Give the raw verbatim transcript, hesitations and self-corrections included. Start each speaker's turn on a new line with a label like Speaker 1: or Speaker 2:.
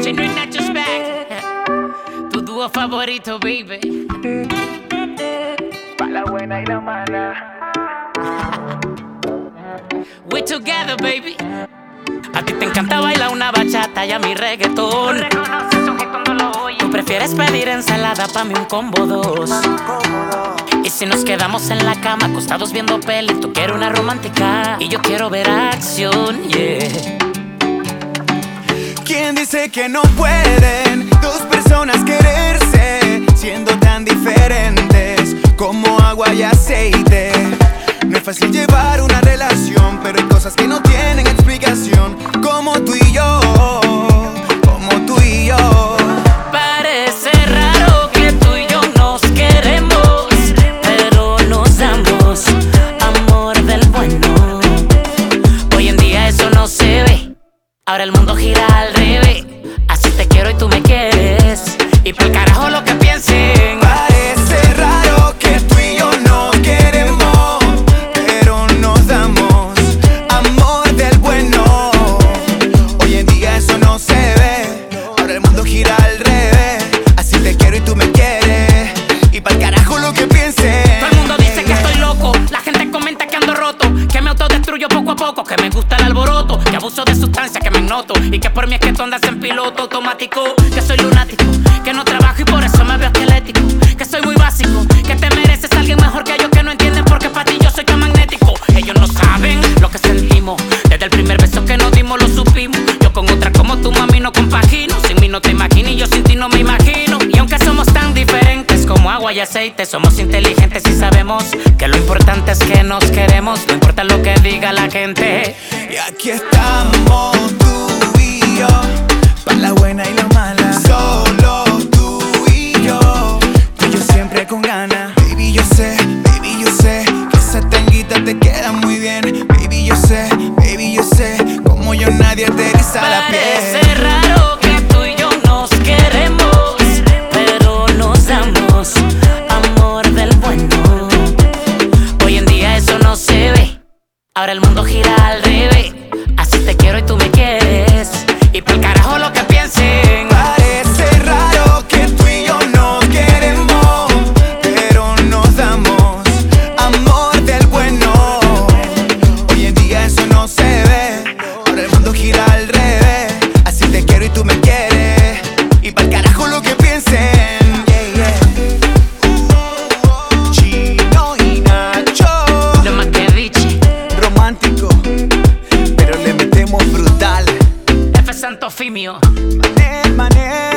Speaker 1: Chino y Nacho's back. Tu dúo favorito, baby.
Speaker 2: Pa' la buena y la mala.
Speaker 1: We together, baby. A ti te encanta bailar una bachata y a mi reggaetón. Tú prefieres pedir ensalada, pa' mí un combo dos. Y si nos quedamos en la cama acostados viendo peli, tú quieres una romántica y yo quiero ver acción, yeah.
Speaker 3: ¿Quién dice que no pueden dos personas quererse siendo tan diferentes como agua y aceite? No es fácil llevar una relación, pero hay cosas que no tienen explicación, como tú y yo, como tú y yo.
Speaker 1: Parece raro que tú y yo nos queremos, pero nos damos amor del bueno. Hoy en día eso no se ve, ahora el mundo gira al revés. Así te quiero y tú me quieres, y pa'l carajo lo que piensen.
Speaker 3: Parece raro que tú y yo nos queremos, pero nos damos amor del bueno. Hoy en día eso no se ve, ahora el mundo gira al revés. Así te quiero y tú me quieres, y pa'l carajo lo que piensen.
Speaker 1: Todo el mundo dice que estoy loco, la gente comenta que ando roto, que me autodestruyo poco a poco, que me gusta el alboroto, que abuso de sustancias, que me noto, y que por mí es que tú andas en piloto automático, que soy lunático, que no trabajo y por eso me veo esquelético, que soy muy básico, que te mereces a alguien mejor que yo, que no entienden por qué para ti yo soy tan magnético. Ellos no saben lo que sentimos, desde el primer beso que nos dimos lo supimos. Yo con otra como tu mami no compagino, sin mí no te imaginas y yo sin ti no me imagino. Y aunque somos tan diferentes como agua y aceite, somos inteligentes y sabemos que lo importante es que nos queremos, no importa lo que diga la gente.
Speaker 3: Y aquí estamos tú y yo, pa' la buena y la mala. Solo tú y yo, tú y yo siempre con ganas. Baby, yo sé, baby, yo sé que esa tanguita te queda muy bien. Baby, yo sé, baby, yo sé, como yo nadie te eriza la
Speaker 1: Parece
Speaker 3: piel.
Speaker 1: raro que tú y yo nos queremos, pero nos damos amor del bueno. Hoy en día eso no se ve, ahora el mundo gira al revés. Así te quiero y tú me quieres, y pa'l carajo lo que piensen.
Speaker 3: Parece raro que tú y yo nos queremos, pero nos damos amor del bueno. Hoy en día eso no se ve, ahora el mundo gira al revés. Así te quiero y tú me quieres, y pa'l carajo lo que piensen. Yeah, yeah. Chino y Nacho,
Speaker 1: Lo más que dicho,
Speaker 3: romántico, pero le metemos brutal.
Speaker 1: F Santo Fimio.
Speaker 3: Manel, Manel.